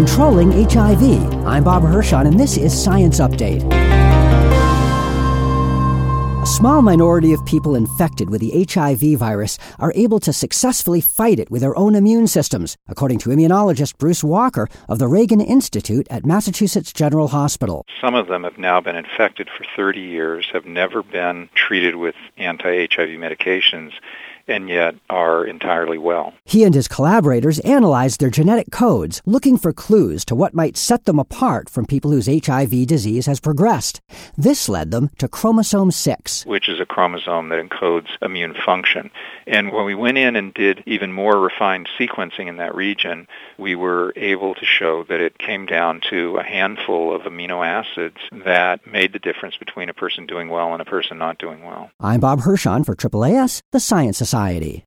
controlling HIV. I'm Bob Hirschon, and this is Science Update. A small minority of people infected with the HIV virus are able to successfully fight it with their own immune systems, according to immunologist Bruce Walker of the Reagan Institute at Massachusetts General Hospital. Some of them have now been infected for 30 years, have never been treated with anti-HIV medications, and yet are entirely well. He and his collaborators analyzed their genetic codes, looking for clues to what might set them apart from people whose HIV disease has progressed. This led them to chromosome 6, which is a chromosome that encodes immune function. And when we went in and did even more refined sequencing in that region, we were able to show that it came down to a handful of amino acids that made the difference between a person doing well and a person not doing well. I'm Bob Hirschon for AAAS, the Science Society.